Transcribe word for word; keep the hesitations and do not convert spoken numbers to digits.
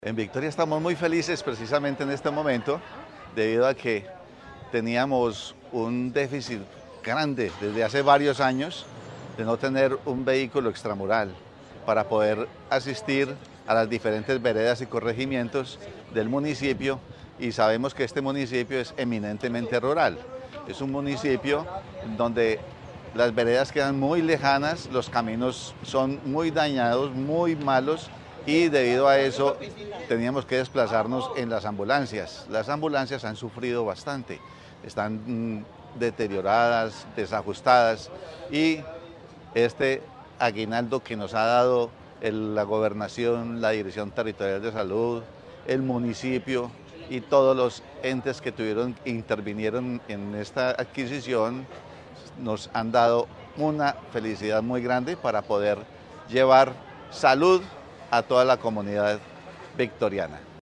En Victoria estamos muy felices precisamente en este momento, debido a que teníamos un déficit grande desde hace varios años de no tener un vehículo extramural para poder asistir a las diferentes veredas y corregimientos del municipio, y sabemos que este municipio es eminentemente rural. Es un municipio donde las veredas quedan muy lejanas, los caminos son muy dañados, muy malos, y debido a eso teníamos que desplazarnos en las ambulancias. Las ambulancias han sufrido bastante, están mm, deterioradas, desajustadas, y este aguinaldo que nos ha dado el, la gobernación, la Dirección Territorial de Salud, el municipio y todos los entes que tuvieron, intervinieron en esta adquisición, nos han dado una felicidad muy grande para poder llevar salud a toda la comunidad victoriana.